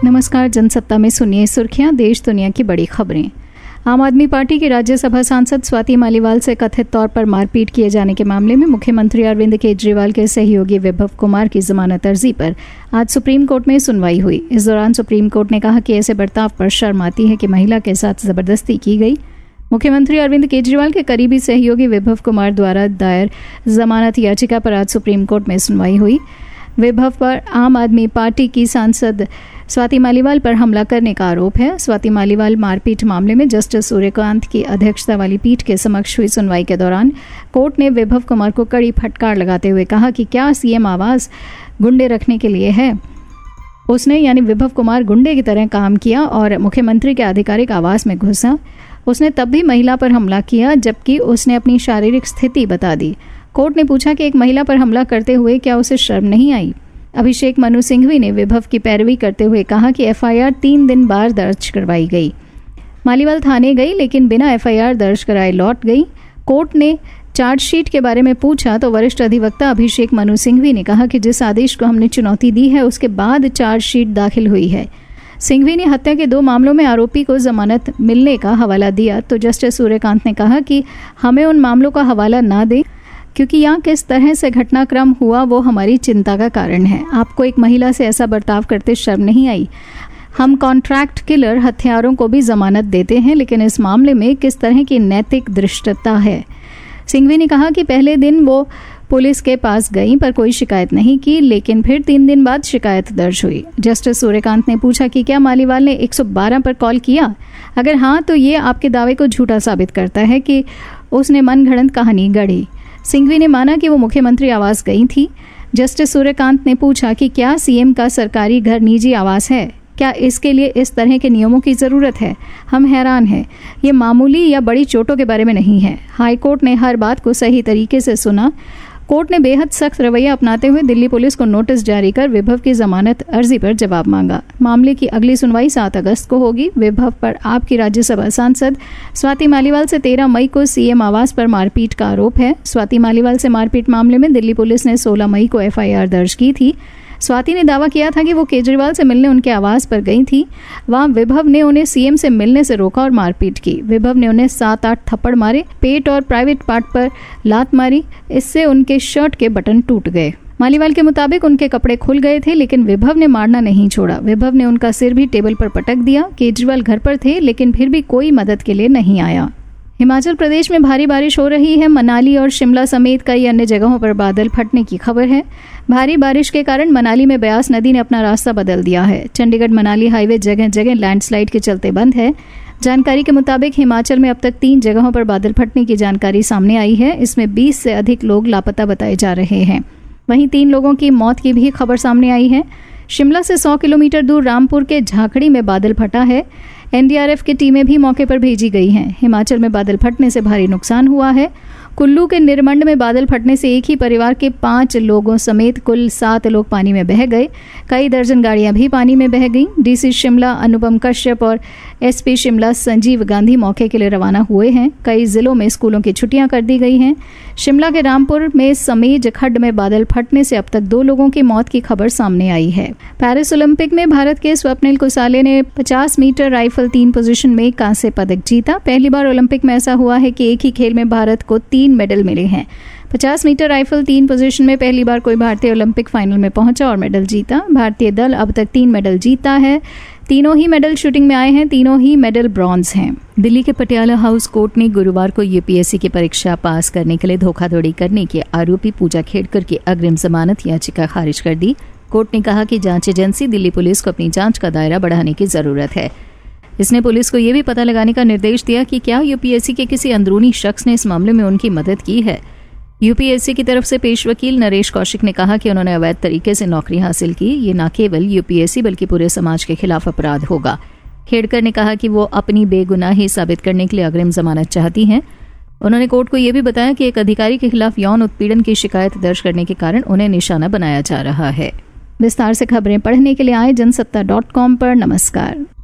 नमस्कार, जनसत्ता में सुनिए सुर्खियां, देश दुनिया की बड़ी खबरें। आम आदमी पार्टी की राज्यसभा सांसद स्वाति मालीवाल से कथित तौर पर मारपीट किए जाने के मामले में मुख्यमंत्री अरविंद केजरीवाल के सहयोगी विभव कुमार की जमानत अर्जी पर आज सुप्रीम कोर्ट में सुनवाई हुई। इस दौरान सुप्रीम कोर्ट ने कहा कि ऐसे बर्ताव पर शर्म आती है कि महिला के साथ जबरदस्ती की गई। मुख्यमंत्री अरविंद केजरीवाल के करीबी सहयोगी विभव कुमार द्वारा दायर जमानत याचिका पर आज सुप्रीम कोर्ट में सुनवाई हुई। विभव पर आम आदमी पार्टी की सांसद स्वाति मालीवाल पर हमला करने का आरोप है। स्वाति मालीवाल मारपीट मामले में जस्टिस सूर्यकांत की अध्यक्षता वाली पीठ के समक्ष हुई सुनवाई के दौरान कोर्ट ने विभव कुमार को कड़ी फटकार लगाते हुए कहा कि क्या सीएम आवास गुंडे रखने के लिए है। उसने यानी विभव कुमार गुंडे की तरह काम किया और मुख्यमंत्री के आधिकारिक आवास में घुसा। उसने तब भी महिला पर हमला किया जबकि उसने अपनी शारीरिक स्थिति बता दी। कोर्ट ने पूछा कि एक महिला पर हमला करते हुए क्या उसे शर्म नहीं आई। अभिषेक मनु सिंघवी ने विभव की पैरवी करते हुए कहा कि एफआईआर 3 दिन बाद दर्ज करवाई गई। मालीवाल थाने गई लेकिन बिना एफआईआर दर्ज कराए लौट गई। कोर्ट ने चार्जशीट के बारे में पूछा तो वरिष्ठ अधिवक्ता अभिषेक मनु सिंघवी ने कहा कि जिस आदेश को हमने चुनौती दी है उसके बाद चार्जशीट दाखिल हुई है। सिंघवी ने हत्या के 2 मामलों में आरोपी को जमानत मिलने का हवाला दिया तो जस्टिस सूर्यकांत ने कहा कि हमें उन मामलों का हवाला ना दें क्योंकि यहाँ किस तरह से घटनाक्रम हुआ वो हमारी चिंता का कारण है। आपको एक महिला से ऐसा बर्ताव करते शर्म नहीं आई। हम कॉन्ट्रैक्ट किलर हत्यारों को भी जमानत देते हैं लेकिन इस मामले में किस तरह की नैतिक दृष्टता है। सिंघवी ने कहा कि पहले दिन वो पुलिस के पास गई पर कोई शिकायत नहीं की लेकिन फिर 3 दिन बाद शिकायत दर्ज हुई। जस्टिस सूर्यकांत ने पूछा कि क्या मालीवाल ने 112 पर कॉल किया। अगर हाँ तो ये आपके दावे को झूठा साबित करता है कि उसने मनगढ़ंत कहानी गढ़ी। सिंघवी ने माना कि वो मुख्यमंत्री आवास गई थी। जस्टिस सूर्यकांत ने पूछा कि क्या सीएम का सरकारी घर निजी आवास है, क्या इसके लिए इस तरह के नियमों की ज़रूरत है। हम हैरान हैं, ये मामूली या बड़ी चोटों के बारे में नहीं है। हाईकोर्ट ने हर बात को सही तरीके से सुना। कोर्ट ने बेहद सख्त रवैया अपनाते हुए दिल्ली पुलिस को नोटिस जारी कर विभव की जमानत अर्जी पर जवाब मांगा। मामले की अगली सुनवाई 7 अगस्त को होगी। विभव पर आपकी राज्यसभा सांसद स्वाति मालीवाल से 13 मई को सीएम आवास पर मारपीट का आरोप है। स्वाति मालीवाल से मारपीट मामले में दिल्ली पुलिस ने 16 मई को एफआईआर दर्ज की थी। स्वाति ने दावा किया था कि वो केजरीवाल से मिलने उनके आवास पर गई थी। वहां विभव ने उन्हें सीएम से मिलने से रोका और मारपीट की। विभव ने उन्हें 7-8 थप्पड़ मारे, पेट और प्राइवेट पार्ट पर लात मारी। इससे उनके शर्ट के बटन टूट गए। मालीवाल के मुताबिक उनके कपड़े खुल गए थे लेकिन विभव ने मारना नहीं छोड़ा। विभव ने उनका सिर भी टेबल पर पटक दिया। केजरीवाल घर पर थे लेकिन फिर भी कोई मदद के लिए नहीं आया। हिमाचल प्रदेश में भारी बारिश हो रही है। मनाली और शिमला समेत कई अन्य जगहों पर बादल फटने की खबर है। भारी बारिश के कारण मनाली में ब्यास नदी ने अपना रास्ता बदल दिया है। चंडीगढ़ मनाली हाईवे जगह जगह लैंडस्लाइड के चलते बंद है। जानकारी के मुताबिक हिमाचल में अब तक 3 जगहों पर बादल फटने की जानकारी सामने आई है। इसमें 20 से अधिक लोग लापता बताए जा रहे हैं। वहीं 3 लोगों की मौत की भी खबर सामने आई है। शिमला से 100 किलोमीटर दूर रामपुर के झाकड़ी में बादल फटा है। एनडीआरएफ की टीमें भी मौके पर भेजी गई हैं। हिमाचल में बादल फटने से भारी नुकसान हुआ है। कुल्लू के निरमंड में बादल फटने से एक ही परिवार के 5 लोगों समेत कुल 7 लोग पानी में बह गए। कई दर्जन गाड़ियां भी पानी में बह गईं। डीसी शिमला अनुपम कश्यप और एसपी शिमला संजीव गांधी मौके के लिए रवाना हुए हैं। कई जिलों में स्कूलों की छुट्टियां कर दी गई हैं। शिमला के रामपुर में समेज खड्ड में बादल फटने से अब तक 2 लोगों की मौत की खबर सामने आई है। पेरिस ओलंपिक में भारत के स्वप्निल कुसाले ने 50 मीटर राइफल 3 पोजीशन में कांस्य पदक जीता। पहली बार ओलंपिक में ऐसा हुआ है कि एक ही खेल में भारत को 3 मेडल मिले हैं। 50 मीटर राइफल 3 पोजीशन में पहली बार कोई भारतीय ओलंपिक फाइनल में पहुंचा और मेडल जीता। भारतीय दल अब तक 3 मेडल जीता है। तीनों ही मेडल शूटिंग में आए हैं। तीनों ही मेडल ब्रॉन्ज हैं। दिल्ली के पटियाला हाउस कोर्ट ने गुरुवार को यूपीएससी की परीक्षा पास करने के लिए धोखाधड़ी करने के आरोपी पूजा खेड़कर की अग्रिम जमानत याचिका खारिज कर दी। कोर्ट ने कहा कि जांच एजेंसी दिल्ली पुलिस को अपनी जांच का दायरा बढ़ाने की जरूरत है। इसने पुलिस को यह भी पता लगाने का निर्देश दिया कि क्या यूपीएससी के किसी अंदरूनी शख्स ने इस मामले में उनकी मदद की है। यूपीएससी की तरफ से पेश वकील नरेश कौशिक ने कहा कि उन्होंने अवैध तरीके से नौकरी हासिल की। ये न केवल यूपीएससी बल्कि पूरे समाज के खिलाफ अपराध होगा। खेड़कर ने कहा कि वो अपनी बेगुनाही साबित करने के लिए अग्रिम जमानत चाहती हैं। उन्होंने कोर्ट को यह भी बताया कि एक अधिकारी के खिलाफ यौन उत्पीड़न की शिकायत दर्ज करने के कारण उन्हें निशाना बनाया जा रहा है। विस्तार से खबरें पढ़ने के लिए आए जनसत्ता.com पर। नमस्कार।